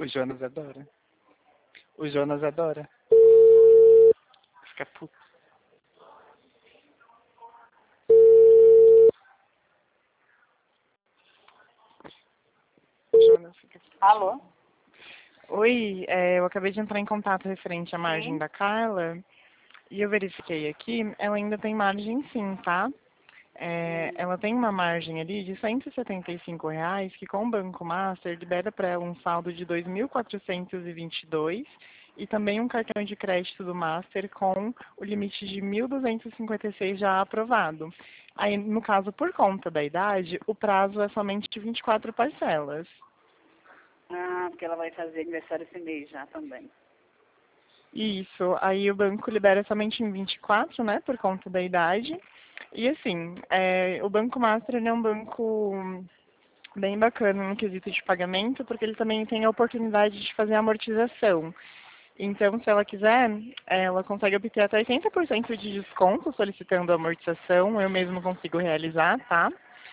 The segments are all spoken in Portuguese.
O Jonas adora. O Jonas adora. Fica puto. O Jonas fica puto. Alô? Oi, eu acabei de entrar em contato referente à margem da Carla e eu verifiquei aqui, ela ainda tem margem sim, tá? Ela tem uma margem ali de R$ 175 que com o Banco Master libera para ela um saldo de 2.422 e também um cartão de crédito do Master com o limite de 1.256 já aprovado. Aí, no caso, por conta da idade, o prazo é somente de 24 parcelas. Ah, porque ela vai fazer aniversário esse mês já também. Isso, aí o banco libera somente em 24, né, por conta da idade. E assim, o Banco Master ele é um banco bem bacana no quesito de pagamento, porque ele também tem a oportunidade de fazer amortização. Então, se ela quiser, ela consegue obter até 80% de desconto solicitando a amortização, eu mesmo consigo realizar, tá?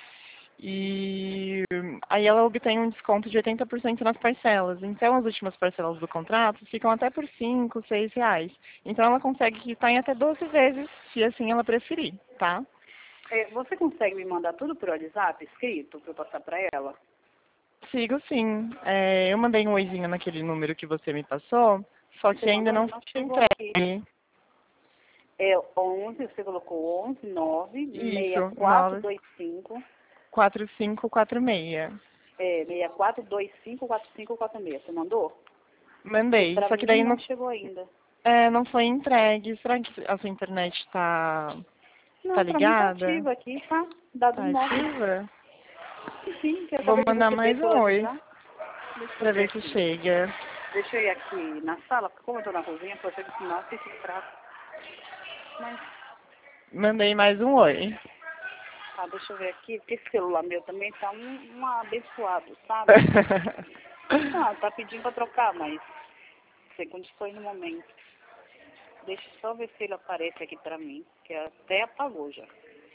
E aí ela obtém um desconto de 80% nas parcelas. Então, as últimas parcelas do contrato ficam até por R$ 5, R$ 6. Então, ela consegue quitar em até 12 vezes, se assim ela preferir, tá? Você consegue me mandar tudo por WhatsApp escrito para eu passar para ela? Sigo sim. Eu mandei um oizinho naquele número que você me passou, só que ainda não foi entregue. É 11, você colocou 11 9 Isso, 6425 4546. 6425 4546. Você mandou? Mandei, Para só que mim daí não chegou ainda. não foi entregue. Será que a sua internet tá Não, para mim tá ligada? ativo aqui, tá? Dado Tá móvel. ativa? Sim, que eu Vou acabei de mandar receber mais pelo um oi, WhatsApp. Deixa eu pra ver ver se aqui. chega. Deixa eu ir aqui na sala, porque como eu tô na cozinha, pode ser que sinal fique fraco. Mas, Mandei mais um oi. tá, deixa eu ver aqui, porque esse celular meu também tá um abençoado, sabe? Não, tá pedindo pra trocar, mas sem condições no momento. Deixa eu só ver se ele aparece aqui pra mim, que até apagou já.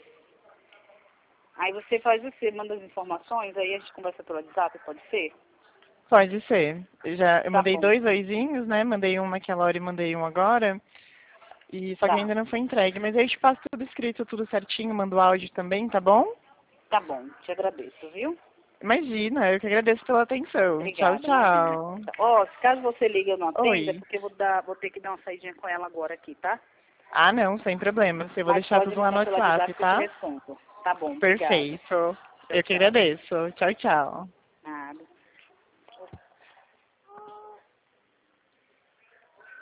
Aí você faz você, manda as informações, aí a gente conversa pelo WhatsApp, pode ser? Pode ser. Eu Tá mandei bom, 2 oizinhos, né? Mandei um naquela hora e mandei um agora. Só que tá. ainda não foi entregue. Mas aí eu te passo tudo escrito, tudo certinho, mando áudio também, tá bom? Tá bom, te agradeço, viu? Imagina, eu que agradeço pela atenção. Tchau, Obrigada, imagina. tchau. Ó, se caso você liga e eu não atenda, é Oi. porque eu vou ter que dar uma saidinha com ela agora aqui, tá? Ah, não, sem problema. Eu vou Mas deixar pode tudo lá no mandar pelo WhatsApp WhatsApp, que eu te tá? respondo. Tá bom, obrigada. Perfeito. Tchau, Eu que tchau. agradeço. Tchau, tchau.